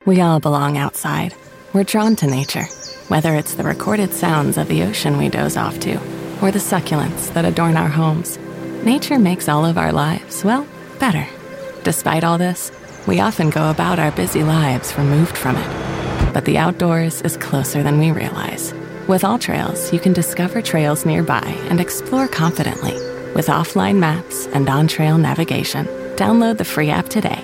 We all belong outside. We're drawn to nature, whether it's the recorded sounds of the ocean we doze off to, or the succulents that adorn our homes. Nature makes all of our lives, well, better. Despite all this, we often go about our busy lives removed from it. But the outdoors is closer than we realize. With AllTrails, you can discover trails nearby and explore confidently. With offline maps and on-trail navigation, download the free app today.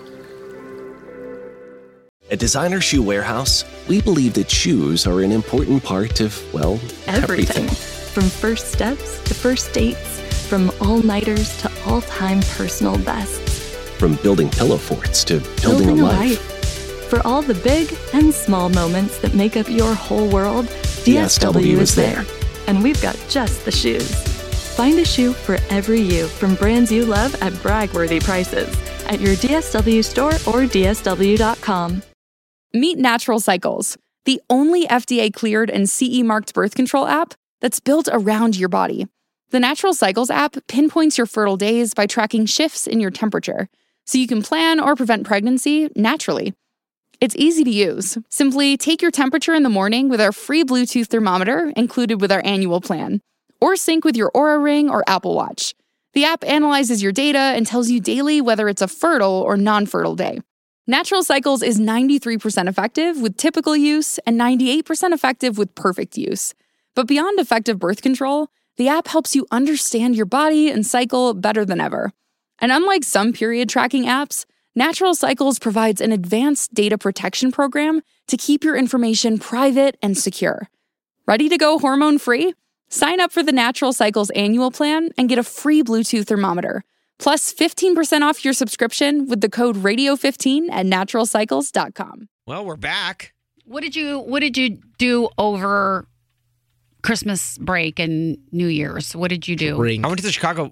At Designer Shoe Warehouse, we believe that shoes are an important part of, well, everything. From first steps to first dates, from all-nighters to all-time personal bests. From building pillow forts to building a life. For all the big and small moments that make up your whole world, DSW is there. And we've got just the shoes. Find a shoe for every you from brands you love at brag-worthy prices at your DSW store or DSW.com. Meet Natural Cycles, the only FDA-cleared and CE-marked birth control app that's built around your body. The Natural Cycles app pinpoints your fertile days by tracking shifts in your temperature, so you can plan or prevent pregnancy naturally. It's easy to use. Simply take your temperature in the morning with our free Bluetooth thermometer included with our annual plan, or sync with your Oura Ring or Apple Watch. The app analyzes your data and tells you daily whether it's a fertile or non-fertile day. Natural Cycles is 93% effective with typical use and 98% effective with perfect use. But beyond effective birth control, the app helps you understand your body and cycle better than ever. And unlike some period tracking apps, Natural Cycles provides an advanced data protection program to keep your information private and secure. Ready to go hormone-free? Sign up for the Natural Cycles annual plan and get a free Bluetooth thermometer, plus 15% off your subscription with the code radio15 at naturalcycles.com. Well, we're back. What did you do over Christmas break and New Year's? What did you do? I went to the Chicago.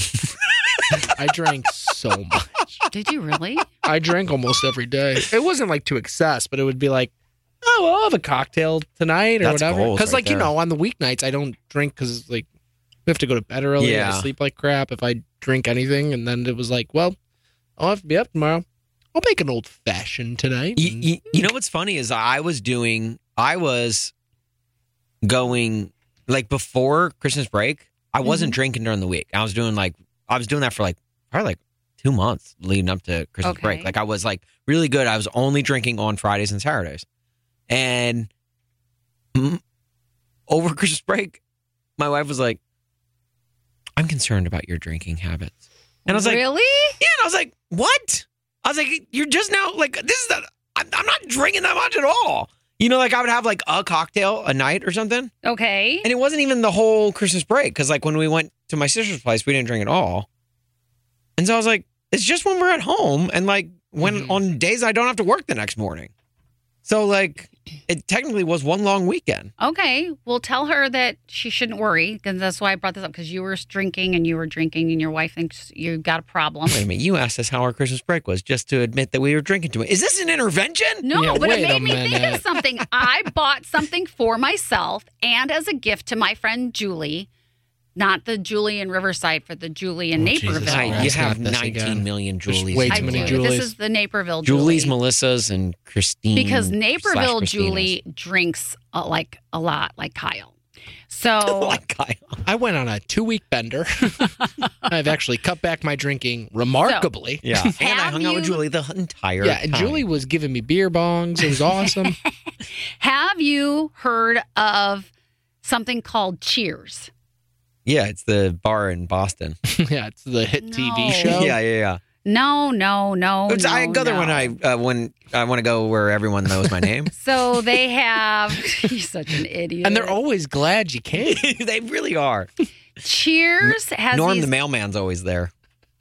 I drank so much. Did you really? I drank almost every day. It wasn't like to excess, but it would be like, oh, well, I'll have a cocktail tonight or That's whatever. goals Because, right there. on the weeknights, I don't drink because, we have to go to bed early. Yeah. I sleep like crap if I drink anything. And then it was like, well, I'll have to be up tomorrow. I'll make an old fashioned tonight. You know what's funny is I was going, before Christmas break, I wasn't drinking during the week. I was doing that for probably 2 months leading up to Christmas break. I was really good. I was only drinking on Fridays and Saturdays. And over Christmas break, my wife was like, I'm concerned about your drinking habits. And I was like, really? Yeah. And I was like, what? I was like, you're just now I'm not drinking that much at all. I would have a cocktail a night or something. Okay. And it wasn't even the whole Christmas break. Because when we went to my sister's place, we didn't drink at all. And so I was like, it's just when we're at home and when on days I don't have to work the next morning. So it technically was one long weekend. Okay. Well, tell her that she shouldn't worry, because that's why I brought this up, because you were drinking and your wife thinks you got a problem. Wait a minute. You asked us how our Christmas break was just to admit that we were drinking too much. Is this an intervention? No, Yeah, but it wait made a me think minute. of something. I bought something for myself and as a gift to my friend Julie. Not the Julie in Riverside, for the Julie in Naperville. Jesus. You Christ, have not this 19 again. million There's Julies. way I too many do. Julies. This is the Naperville Julie's, Julie. Melissas, and Christine. Because Naperville /Christina's. Julie drinks a lot, like Kyle. So Like Kyle. I went on a 2-week bender. I've actually cut back my drinking remarkably. Yeah. And I Have hung out with you- Julie the entire Yeah, time. and Julie was giving me beer bongs. It was awesome. have you heard of something called Cheers? Yeah, it's the bar in Boston. Yeah, it's the hit No. TV show. Yeah. No. I go there when I want to go where everyone knows my name. So they have. He's such an idiot. And they're always glad you came. They really are. Cheers has Norm these. the mailman's always there.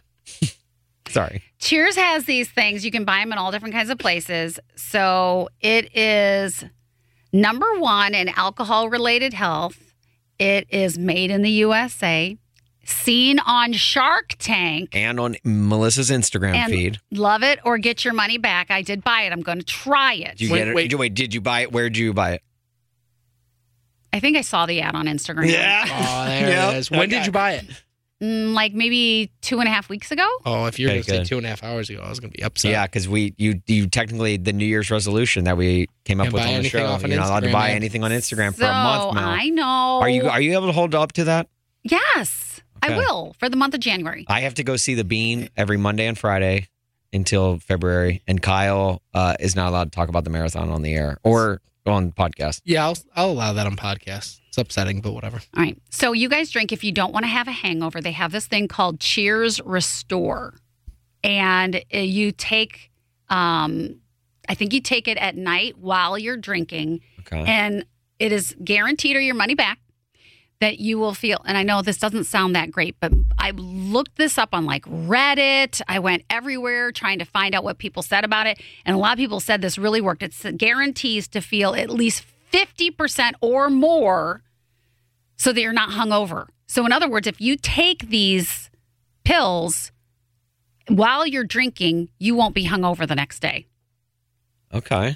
Sorry. Cheers has these things. You can buy them in all different kinds of places. So it is number one in alcohol-related health. It is made in the USA, seen on Shark Tank. And on Melissa's Instagram And feed. love it or get your money back. I did buy it. I'm going to try it. Did you get it? Wait, did you buy it? Where did you buy it? I think I saw the ad on Instagram. Oh, there Yep. it is. When did you buy it? like maybe 2.5 weeks ago. Oh, if you're Okay, going to say good. 2.5 hours ago, I was going to be upset. Yeah, because you technically the New Year's resolution that we came up Can't with buy on the anything show. off on You're not allowed to Instagram, buy man. anything on Instagram for So a month, Mel. I know. Are you able to hold up to that? Yes, Okay. I will for the month of January. I have to go see the Bean every Monday and Friday until February, and Kyle is not allowed to talk about the marathon on the air or on the podcast. Yeah, I'll allow that on podcasts. It's upsetting, but whatever. All right. So you guys drink if you don't want to have a hangover. They have this thing called Cheers Restore. And you take, I think you take it at night while you're drinking. Okay. And it is guaranteed or your money back that you will feel. And I know this doesn't sound that great, but I looked this up on like Reddit. I went everywhere trying to find out what people said about it. And a lot of people said this really worked. It guarantees to feel at least 50% or more so that you're not hungover. So in other words, if you take these pills while you're drinking, you won't be hungover the next day. Okay.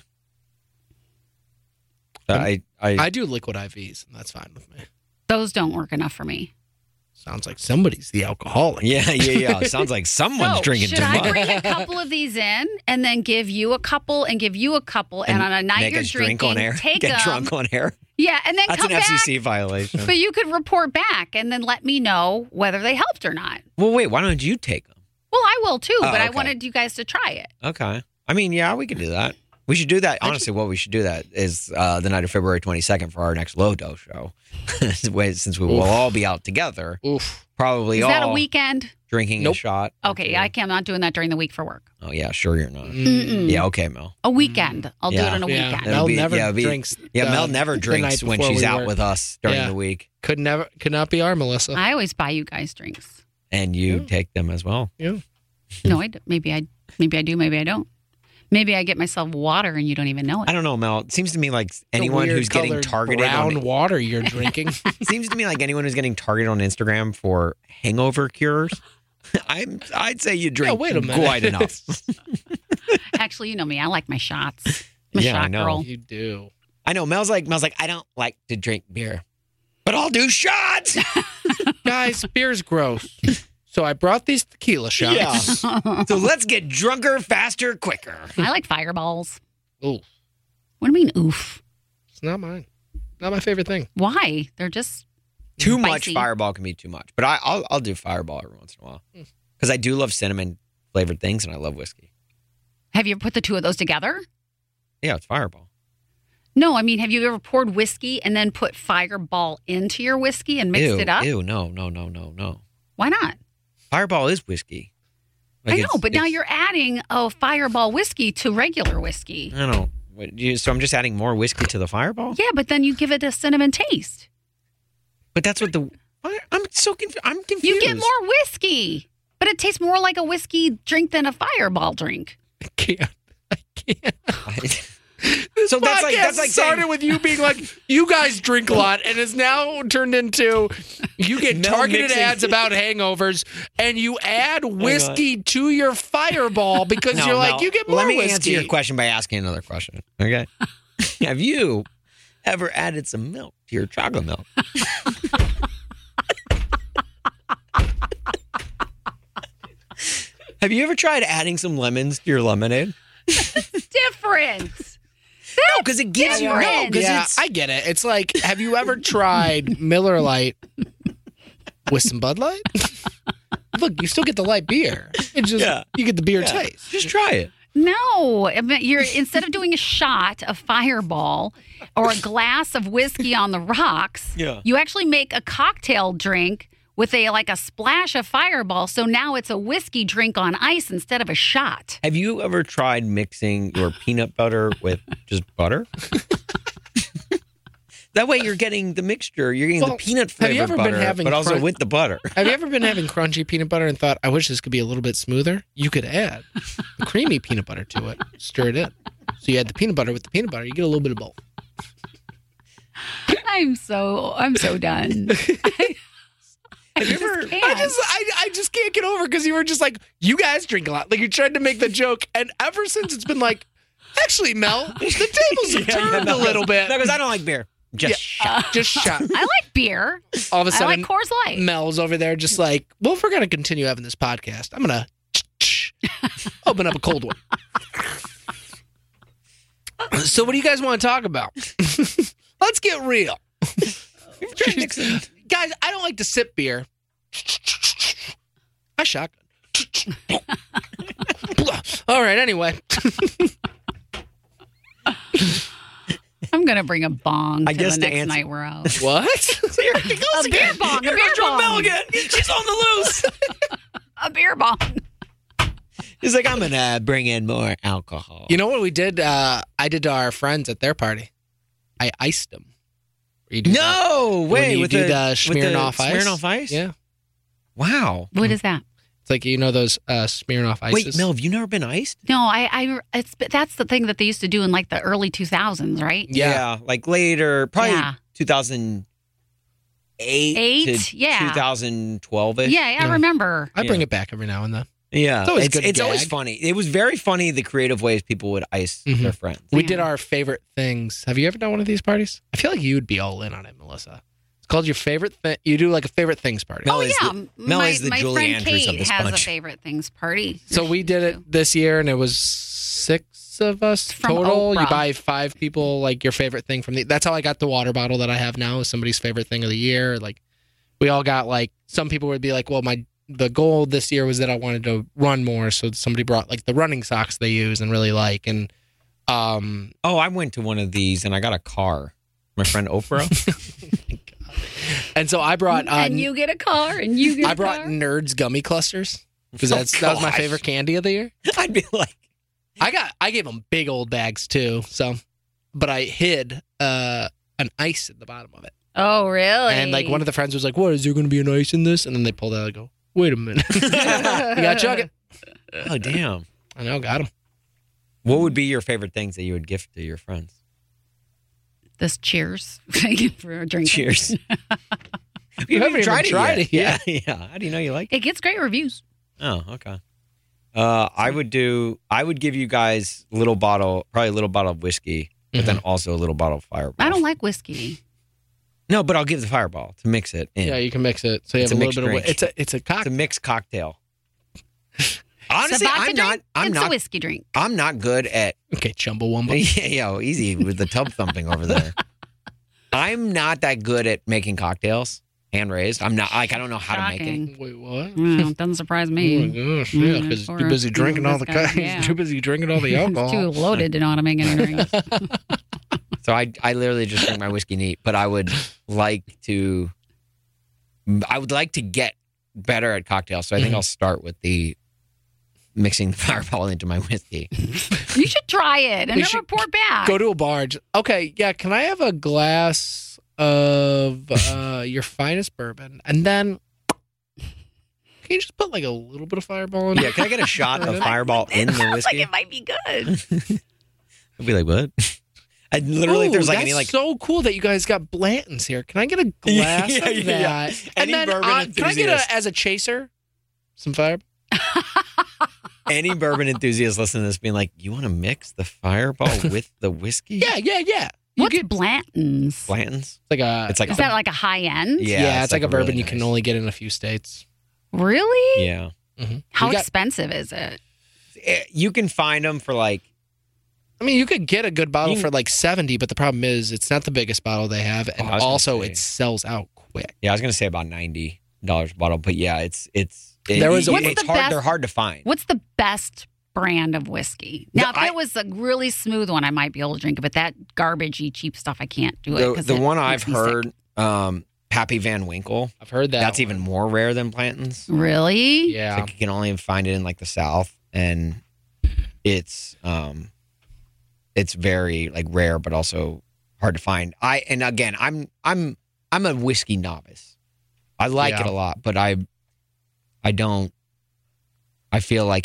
I do liquid IVs, and that's fine with me. Those don't work enough for me. Sounds like somebody's the alcoholic. Yeah. It sounds like someone's So, drinking should too I much. bring a couple of these in and then give you a couple and give you a couple, and on a night Make you're us drinking, drink on air. take Get them. drunk on air. Yeah, and then That's come an back. FCC violation. But you could report back and then let me know whether they helped or not. Well, wait. Why don't you take them? Well, I will too, but I okay. wanted you guys to try it. Okay. I mean, yeah, we could do that. We should do that. Honestly, what we should do that is the night of February 22nd for our next Low Dose show. Since we will all be out together, Oof. probably Is all that a weekend? drinking Nope. a shot. Okay, I'm not doing that during the week for work. Oh, yeah, sure you're not. Mm-mm. Yeah, okay, Mel. A weekend. I'll do Yeah. it on a Yeah. weekend. It'll Mel be- never yeah, it'll be- drinks. Yeah, Mel never the drinks night when before she's we out work. with us during Yeah. the week. Could not be our Melissa. I always buy you guys drinks. And you take them as well. Yeah. No, maybe I do, maybe I don't. Maybe I get myself water and you don't even know it. I don't know, Mel. It seems to me like The anyone weird who's getting colored targeted brown on water you're drinking. seems to me like anyone who's getting targeted on Instagram for hangover cures. I'd say you drink wait a minute. quite enough. Actually, you know me. I like my shots. I'm a Yeah, I shot know. girl. You do. I know. Mel's like, I don't like to drink beer, but I'll do shots. Guys, beer's gross. So I brought these tequila shots. Yeah. So let's get drunker, faster, quicker. I like fireballs. Ooh, What do you mean, oof? it's not mine. Not my favorite thing. Why? They're just Too much Spicy. Fireball can be too much, but I'll do Fireball every once in a while because I do love cinnamon flavored things and I love whiskey. Have you ever put the two of those together? Yeah, it's Fireball. No, I mean, have you ever poured whiskey and then put Fireball into your whiskey and mixed it up? Ew, no. Why not? Fireball is whiskey. I know, but now you're adding a Fireball whiskey to regular whiskey. I don't. So I'm just adding more whiskey to the Fireball? Yeah, but then you give it a cinnamon taste. But that's what I'm so confused. I'm confused. You get more whiskey, but it tastes more like a whiskey drink than a Fireball drink. I can't. So that's like Podcast started saying, with you being like, you guys drink a lot, and it's now turned into you get Mel targeted mixing- ads about hangovers, and you add whiskey to your Fireball because No, you're like, Mel, you get more let me whiskey. answer your question by asking another question. Okay. Have you ever added some milk to your chocolate milk? Have you ever tried adding some lemons to your lemonade? Different. No, because it gives you different. Yeah, it's I get it. It's like, have you ever tried Miller Lite with some Bud Light? Look, you still get the light beer. It's just you get the beer taste. just try it. No, I mean, you're instead of doing a shot of Fireball or a glass of whiskey on the rocks, you actually make a cocktail drink with a splash of Fireball. So now it's a whiskey drink on ice instead of a shot. Have you ever tried mixing your peanut butter with just butter? That way you're getting the mixture. You're getting the peanut have you flavored ever been butter, having but also crunch- with the butter. Have you ever been having crunchy peanut butter and thought, I wish this could be a little bit smoother? You could add the creamy peanut butter to it, stir it in. So you add the peanut butter with the peanut butter, you get a little bit of both. I'm so done. Have you ever? I just can't get over because you were just like, you guys drink a lot. Like you tried to make the joke, and ever since it's been like, actually, Mel, the tables have turned a little bit. No, because I don't like beer. Just shot. Just shot. I like beer. All of a I sudden, like Coors Light. Mel's over there just like, well, if we're going to continue having this podcast, I'm going to open up a cold one. So what do you guys want to talk about? Let's get real. Guys, I don't like to sip beer. I shotgun. All right, anyway. I'm going to bring a bong to guess the the next answer- night we're out. What? A beer bong. A beer bong. She's on the loose. A beer bong. He's like, I'm going to bring in more alcohol. You know what we did? I did to our friends at their party. I iced them. You do that. No When way. you With do the Smirnoff Ice. Smirnoff Ice? Yeah. Wow. What is that? It's like, you know those Smirnoff Ices? Wait, Mel, have you never been iced? No, that's the thing that they used to do in like the early 2000s, right? Yeah. Like later, probably Yeah. 2008 to yeah. 2012-ish. Yeah, I remember. I bring it back every now and then. Yeah. It's always a good It's always gag. funny. It was very funny, the creative ways people would ice Mhm. their friends. We Yeah. did our favorite things. Have you ever done one of these parties? I feel like you would be all in on it, Melissa. It's called your favorite thing. You do like a favorite things party. Mel Oh, is yeah. Mel my is the my Julie friend Andrews Kate of this has bunch. a favorite things party. So we did it this year, and it was 6 of us From total. You Oprah. buy 5 people like your favorite thing from the. That's how I got the water bottle that I have now. Is somebody's favorite thing of the year. Like we all got like some people would be like, well, the goal this year was that I wanted to run more, so somebody brought like the running socks they use and really like, and Oh, I went to one of these and I got a car. My friend Oprah. and so I brought and you get a car, and you get I a brought car. Nerds gummy clusters because Oh, that was my gosh. favorite candy of the year. I'd be like, I gave them big old bags too. So, but I hid an ice at the bottom of it, Oh, really? and like one of the friends was like, "What is there going to be an ice in this?" And then they pulled out. I go, "Wait a minute, you got to chug it." oh, damn. I know, got him. What would be your favorite things that you would gift to your friends? This cheers for drinking. Cheers. You haven't even tried it Yeah, yet. yeah. How do you know you like it? It gets great reviews. Oh, okay. I would give you guys probably a little bottle of whiskey, but then also a little bottle of Fireball. I don't like whiskey. No, but I'll give the Fireball to mix it in. Yeah, you can mix it. So you It's have a a little bit mixed of drink. it's a It's a cocktail. mixed cocktail. Honestly, It's a vodka I'm drink. not. It's a whiskey drink. I'm not good at. Okay, Chumbawamba. Yeah, easy with the tub thumping over there. I'm not that good at making cocktails. Hand raised. I'm not. Like I don't know how to make it. Shocking. Wait, what? Well, doesn't surprise Oh my me. gosh, yeah, because Or too busy drinking all the this guy, yeah. too busy drinking all the alcohol. It's too loaded to know how to make any drinks. So I literally just drink my whiskey neat. But I would like to get better at cocktails. So I think I'll start with the mixing the Fireball into my whiskey. You should try it and We then should report back. Go to a bar. Okay, yeah. Can I have a glass of your finest bourbon, and then can you just put like a little bit of Fireball in? Yeah, can I get a shot of Fireball in the Sounds whiskey? like it might be good. I'd be like, what? I literally, if there's like that's any like so cool that you guys got Blanton's here. Can I get a glass Yeah, of yeah, yeah. that? Any And then bourbon can I get enthusiast. as a chaser some Fireball? any bourbon enthusiast listening to this being like, you want to mix the Fireball with the whiskey? Yeah. You What's get Blanton's? Blanton's. it's like Is that like a high end? yeah, it's like a bourbon really you can nice- only get in a few states. Really? Yeah. How You got- expensive is it? You can find them for like, I mean, you could get a good bottle You- for like 70, but the problem is it's not the biggest bottle they have, and I was gonna also say. it sells out quick. yeah, I was going to say about $90 a bottle, but yeah, it's There was a- What's it's the hard. best- They're hard to find. What's the best brand of whiskey? Now, No, if it was a really smooth one, I might be able to drink it, but that garbagey, cheap stuff, I can't do it. 'cause The it one makes I've me sick. heard, Pappy Van Winkle, I've heard that. that's one. even more rare than Blanton's. Really? It's Yeah. like you can only find it in like the South, and it's very like rare, but also hard to find. I'm a whiskey novice. I like Yeah. it a lot, but I feel like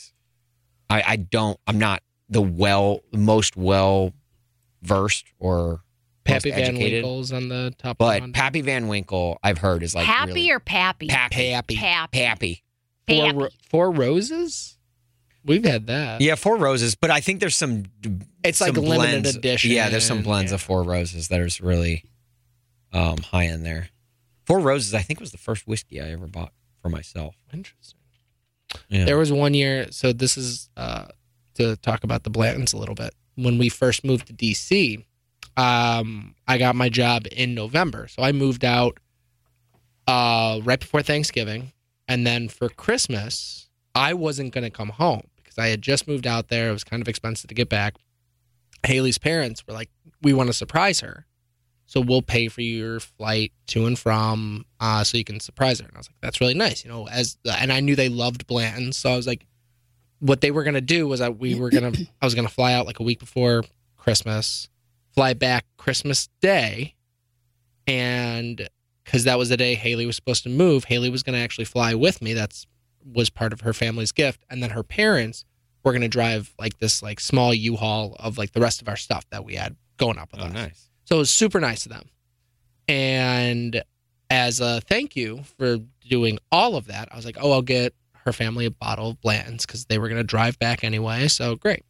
I'm not the most well versed or Pappy most Van educated. Winkle's on the top But one. Pappy Van Winkle, I've heard is like Happy really, or Pappy? Pappy. Pappy. Pappy. Pappy. Four Roses? We've had that. Yeah, Four Roses, but I think there's some. It's some like a limited blends. edition. Yeah, there's some blends of Four Roses that is really high in there. Four Roses, I think, was the first whiskey I ever bought for myself. Interesting. Yeah. There was one year. So this is to talk about the Blantons a little bit. When we first moved to DC, I got my job in November, so I moved out right before Thanksgiving, and then for Christmas, I wasn't going to come home because I had just moved out there. It was kind of expensive to get back. Haley's parents were like, "We want to surprise her, so we'll pay for your flight to and from, so you can surprise her." And I was like, "That's really nice," and I knew they loved Blanton's, so I was like, what they were going to do was I was going to fly out like a week before Christmas, fly back Christmas Day, and because that was the day Haley was supposed to move, Haley was going to actually fly with me. Was part of her family's gift, and then her parents were going to drive like this like small U-Haul of like the rest of our stuff that we had going up with us. Nice. So it was super nice of them. And as a thank you for doing all of that, I was like, oh, I'll get her family a bottle of Blanton's because they were going to drive back anyway. So great.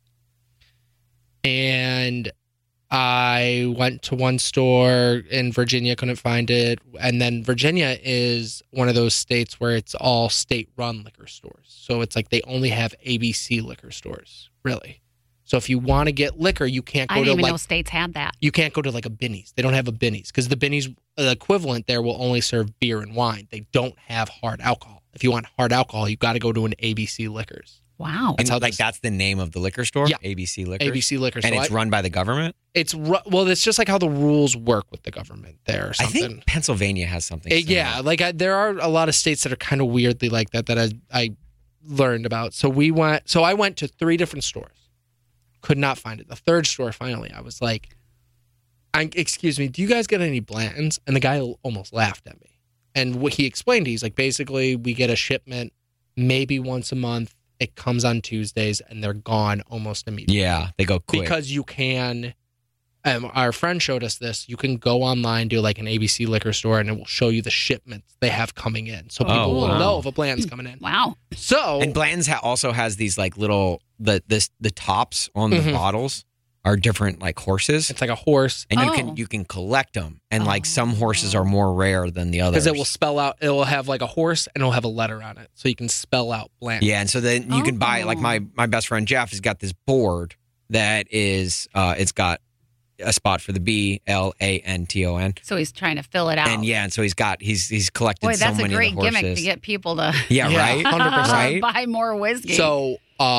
And I went to one store in Virginia, couldn't find it. And then Virginia is one of those states where it's all state-run liquor stores. So it's like they only have ABC liquor stores, really. So if you want to get liquor, you can't go to I didn't even know states had that. You can't go to like a Binny's. They don't have a Binny's because the Binny's equivalent there will only serve beer and wine. They don't have hard alcohol. If you want hard alcohol, you got to go to an ABC Liquors. Wow. And that's the name of the liquor store? Yeah. ABC Liquors? ABC Liquors. And it's run by the government? It's just like how the rules work with the government there or something. I think Pennsylvania has something similar. There are a lot of states that are kind of weirdly like that I learned about. So I went to 3 different stores. Could not find it. The third store, finally, I was like, excuse me, do you guys get any Blanton's? And the guy almost laughed at me. And what he explained, he's like, basically, we get a shipment maybe once a month. It comes on Tuesdays, and they're gone almost immediately. Yeah, they go quick. Because you can, our friend showed us this, you can go online, do like an ABC liquor store, and it will show you the shipments they have coming in. So people will know if a Blanton's coming in. Wow. So, and Blanton's also has these like little, the tops on the bottles are different like horses. It's like a horse. And you can collect them. And like some horses are more rare than the others. Because it will spell out, it will have like a horse and it'll have a letter on it. So you can spell out Blanton. Yeah, and so then you can buy, like my best friend Jeff has got this board that is, it's got a spot for the BLANTON. So he's trying to fill it out. And so he's collected so many of the horses. Boy, that's a great gimmick to get people to right? 100%. buy more whiskey. So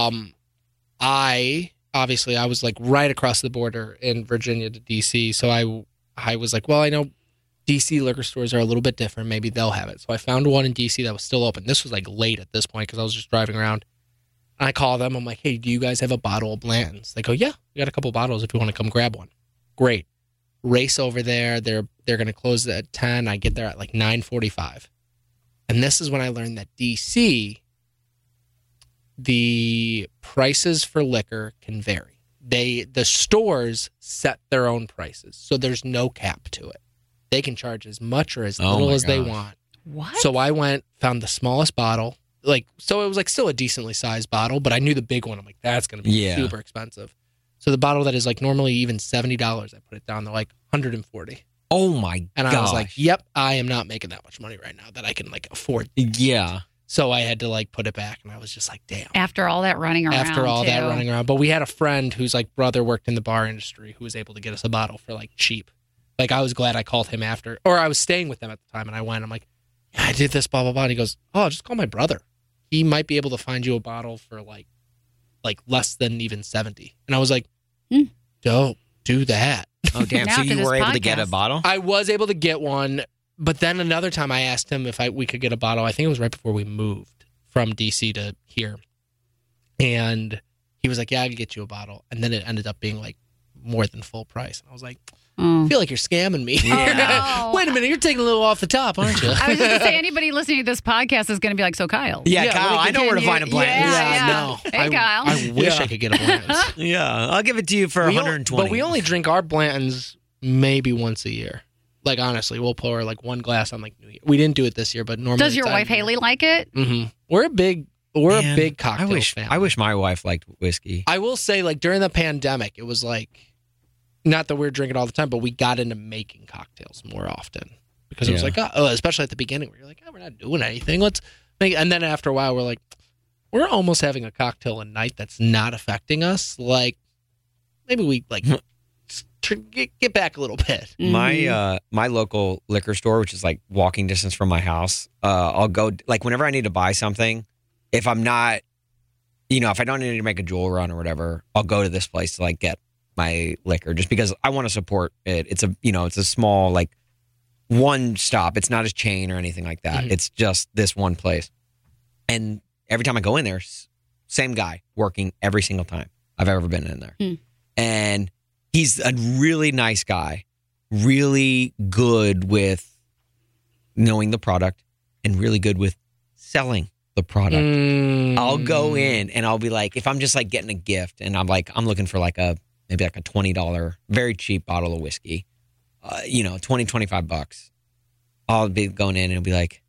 I was like right across the border in Virginia to DC. So I was like, well, I know DC liquor stores are a little bit different. Maybe they'll have it. So I found one in DC that was still open. This was like late at this point because I was just driving around. And I call them. I'm like, hey, do you guys have a bottle of Blanton's? They go, yeah, we got a couple bottles if you want to come grab one. Great. Race over there. They're going to close at 10. I get there at like 9:45. And this is when I learned that DC, the prices for liquor can vary. The stores set their own prices, so there's no cap to it. They can charge as much or as little as they want. What? So I found the smallest bottle. So it was like still a decently sized bottle, but I knew the big one. I'm like, that's going to be super expensive. So the bottle that is like normally even $70, I put it down to like $140. Oh my god! And I was like, yep, I am not making that much money right now that I can like afford. Yeah. So I had to like put it back, and I was just like, damn. After all that running around. But we had a friend whose like brother worked in the bar industry who was able to get us a bottle for like cheap. Like I was glad I called him after, or I was staying with them at the time, and I went. I'm like, yeah, I did this, blah blah blah. And he goes, oh, just call my brother. He might be able to find you a bottle for like less than even 70. And I was like, don't do that. Oh damn! So you were able to get a bottle? I was able to get one. But then another time I asked him if we could get a bottle. I think it was right before we moved from DC to here. And he was like, yeah, I can get you a bottle. And then it ended up being like more than full price. And I was like, I feel like you're scamming me. Yeah. Wait a minute, you're taking a little off the top, aren't you? I was just going to say, anybody listening to this podcast is going to be like, so Kyle. Yeah, Kyle, I know where to find a Blanton's. Yeah. Hey, Kyle. I wish I could get a Blanton's. Yeah, I'll give it to you for $120. But we only drink our Blanton's maybe once a year. Like, honestly, we'll pour like one glass on like New Year. We didn't do it this year, but normally. Does your wife Haley like it? Mm-hmm. We're a big We're a big cocktail family. I wish my wife liked whiskey. I will say, like, during the pandemic, it was like, not that we were drinking all the time, but we got into making cocktails more often. Because it was like, especially at the beginning, where you're like, we're not doing anything. Let's make. And then after a while, we're like, we're almost having a cocktail a night that's not affecting us. Like, maybe we like get back a little bit. Mm-hmm. My local liquor store, which is like walking distance from my house, I'll go like whenever I need to buy something. If I'm not, if I don't need to make a jewel run or whatever, I'll go to this place to like get my liquor just because I want to support it. It's a small like one stop. It's not a chain or anything like that. Mm-hmm. It's just this one place. And every time I go in there, same guy working every single time I've ever been in there. Mm. And he's a really nice guy, really good with knowing the product and really good with selling the product. I'll go in and I'll be like, if I'm just like getting a gift and I'm looking for like maybe like a $20, very cheap bottle of whiskey, $20-$25. I'll be going in and it'll be like,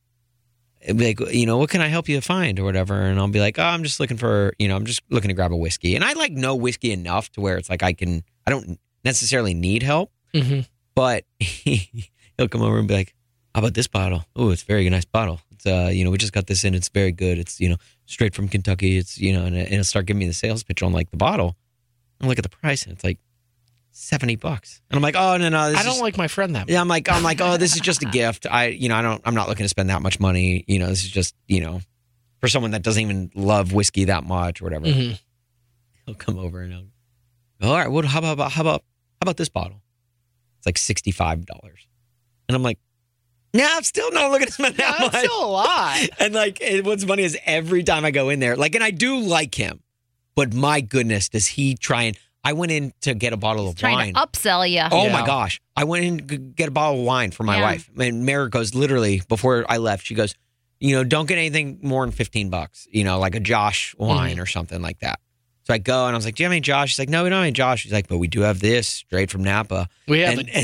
what can I help you find or whatever? And I'll be like, I'm just looking for, I'm just looking to grab a whiskey. And I like know whiskey enough to where it's like I don't necessarily need help, but he'll come over and be like, how about this bottle? Oh, it's a very nice bottle. It's, we just got this in. It's very good. It's, straight from Kentucky. It's, and it'll start giving me the sales pitch on like the bottle. And look at the price and it's like $70. And I'm like, oh, no. I don't like my friend that much. Yeah, I'm like, oh, this is just a gift. I'm not looking to spend that much money. This is just, for someone that doesn't even love whiskey that much or whatever. Mm-hmm. He'll come over and he'll go, all right, well, how about this bottle? It's like $65. And I'm like, I'm still not looking to spend that much. That's still a lot. And like, what's funny is every time I go in there, like, and I do like him, but my goodness, does he try and, I went in to get a bottle of wine. Trying to upsell you. Oh my gosh. I went in to get a bottle of wine for my wife. And Mara goes, literally, before I left, she goes, don't get anything more than $15, like a Josh wine or something like that. So I go and I was like, do you have any Josh? She's like, no, we don't have any Josh. She's like, but we do have this straight from Napa. We don't have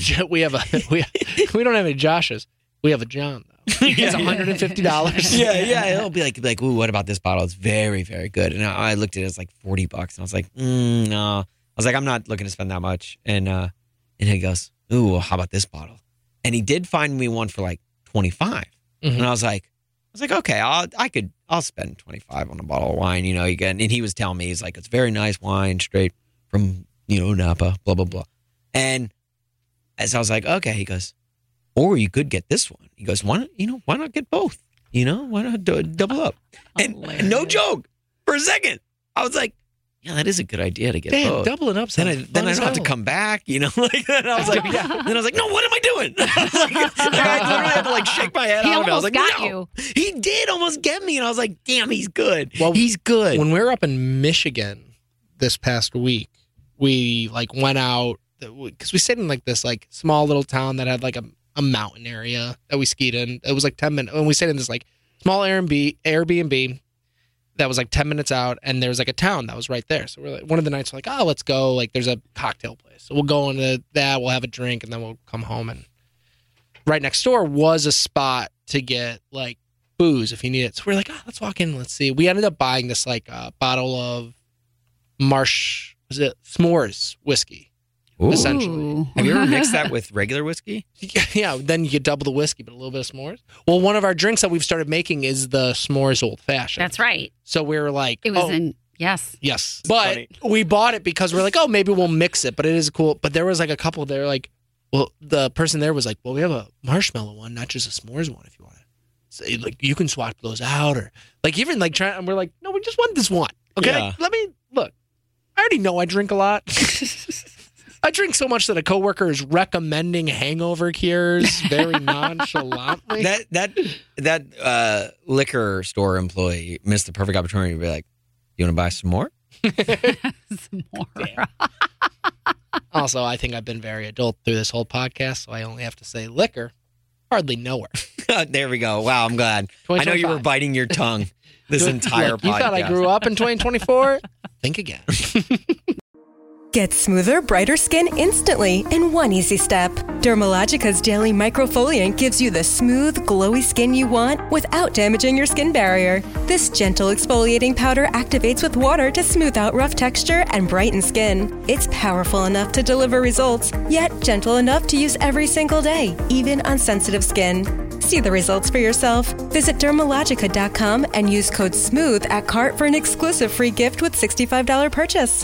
any Joshes. We have a John, though. It's $150. Yeah. It'll be like, ooh, what about this bottle? It's very, very good. And I looked at it, it's like $40. And I was like, no. I was like, I'm not looking to spend that much. And he goes, ooh, well, how about this bottle? And he did find me one for like $25. And I was like, okay, I'll spend $25 on a bottle of wine, again. And he was telling me, he's like, it's very nice wine, straight from, Napa, blah, blah, blah. And as I was like, okay, he goes, or you could get this one. He goes, why not get both? Why not double up? And no joke, for a second, I was like, yeah, that is a good idea to get both. Doubling up. Then I don't have to come back, like. Then I was like, no, what am I doing? I literally had to like shake my head out. I was like, got no. you. He did almost get me, and I was like, damn, he's good. Well, he's good. When we were up in Michigan this past week, we like went out because we stayed in like this like small little town that had like a mountain area that we skied in. It was like 10 minutes, and we stayed in this like small Airbnb. That was like 10 minutes out, and there was like a town that was right there. So we're like, one of the nights we're like, let's go. Like, there's a cocktail place. So we'll go into that, we'll have a drink, and then we'll come home. And right next door was a spot to get like booze if you need it. So we're like, let's walk in, let's see. We ended up buying this like bottle of s'mores whiskey. Ooh. Essentially. Have you ever mixed that with regular whiskey? Yeah, then you get double the whiskey, but a little bit of s'mores. Well, one of our drinks that we've started making is the s'mores old fashioned. That's right. So we were like, it was yes. But funny. We bought it because we're like, maybe we'll mix it. But it is cool. But there was like a couple there, like, well, the person there was like, well, we have a marshmallow one, not just a s'mores one, if you want it. So, like, you can swap those out, or like even like trying. And we're like, no, we just want this one. Okay, Yeah. let me look. I already know I drink a lot. I drink so much that a coworker is recommending hangover cures very nonchalantly. That liquor store employee missed the perfect opportunity to be like, "You want to buy some more?" Some more. Also, I think I've been very adult through this whole podcast, so I only have to say liquor. Hardly know her. There we go. Wow, I'm glad. I know you were biting your tongue this entire podcast. You thought I grew up in 2024? Think again. Get smoother, brighter skin instantly in one easy step. Dermalogica's daily microfoliant gives you the smooth, glowy skin you want without damaging your skin barrier. This gentle exfoliating powder activates with water to smooth out rough texture and brighten skin. It's powerful enough to deliver results, yet gentle enough to use every single day, even on sensitive skin. See the results for yourself. Visit Dermalogica.com and use code SMOOTH at cart for an exclusive free gift with $65 purchase.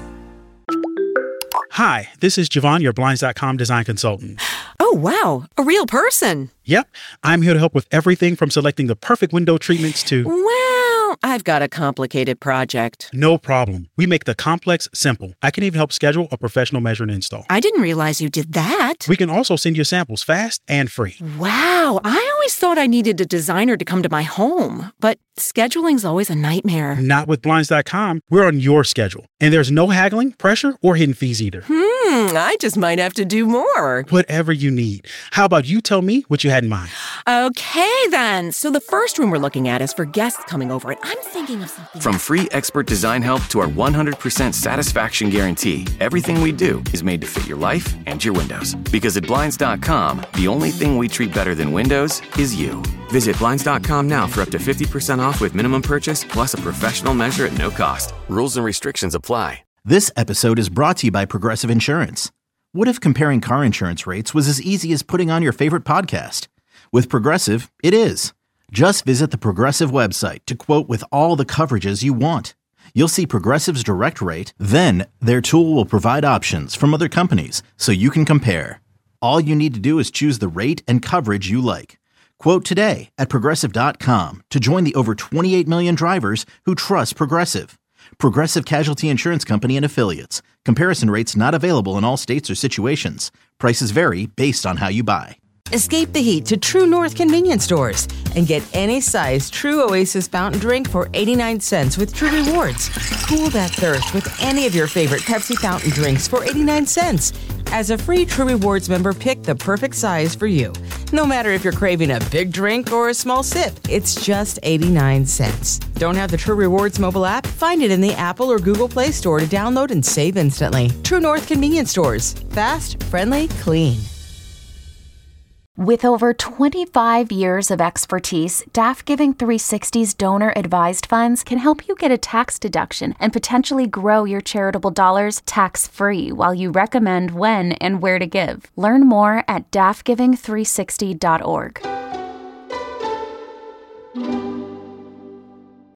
Hi, this is Javon, your Blinds.com design consultant. Oh, wow. A real person. Yep. I'm here to help with everything from selecting the perfect window treatments to... Well, I've got a complicated project. No problem. We make the complex simple. I can even help schedule a professional measure and install. I didn't realize you did that. We can also send you samples fast and free. Wow. I always thought I needed a designer to come to my home, but scheduling's always a nightmare. Not with Blinds.com. We're on your schedule. And there's no haggling, pressure, or hidden fees either. I just might have to do more. Whatever you need. How about you tell me what you had in mind? Okay, then. So the first room we're looking at is for guests coming over, and I'm thinking of something. From free expert design help to our 100% satisfaction guarantee, everything we do is made to fit your life and your windows. Because at Blinds.com, the only thing we treat better than windows is you. Visit Blinds.com now for up to 50% off with minimum purchase plus a professional measure at no cost. Rules and restrictions apply. This episode is brought to you by Progressive Insurance. What if comparing car insurance rates was as easy as putting on your favorite podcast? With Progressive, it is. Just visit the Progressive website to quote with all the coverages you want. You'll see Progressive's direct rate, then their tool will provide options from other companies so you can compare. All you need to do is choose the rate and coverage you like. Quote today at Progressive.com to join the over 28 million drivers who trust Progressive. Progressive Casualty Insurance Company and Affiliates. Comparison rates not available in all states or situations. Prices vary based on how you buy. Escape the heat to True North convenience stores and get any size True Oasis fountain drink for 89 cents with True Rewards. Cool that thirst with any of your favorite Pepsi fountain drinks for 89 cents. As a free True Rewards member, pick the perfect size for you. No matter if you're craving a big drink or a small sip, it's just 89 cents. Don't have the True Rewards mobile app? Find it in the Apple or Google Play Store to download and save instantly. True North convenience stores. Fast, friendly, clean. With over 25 years of expertise, DAF Giving 360's donor-advised funds can help you get a tax deduction and potentially grow your charitable dollars tax-free while you recommend when and where to give. Learn more at dafgiving360.org.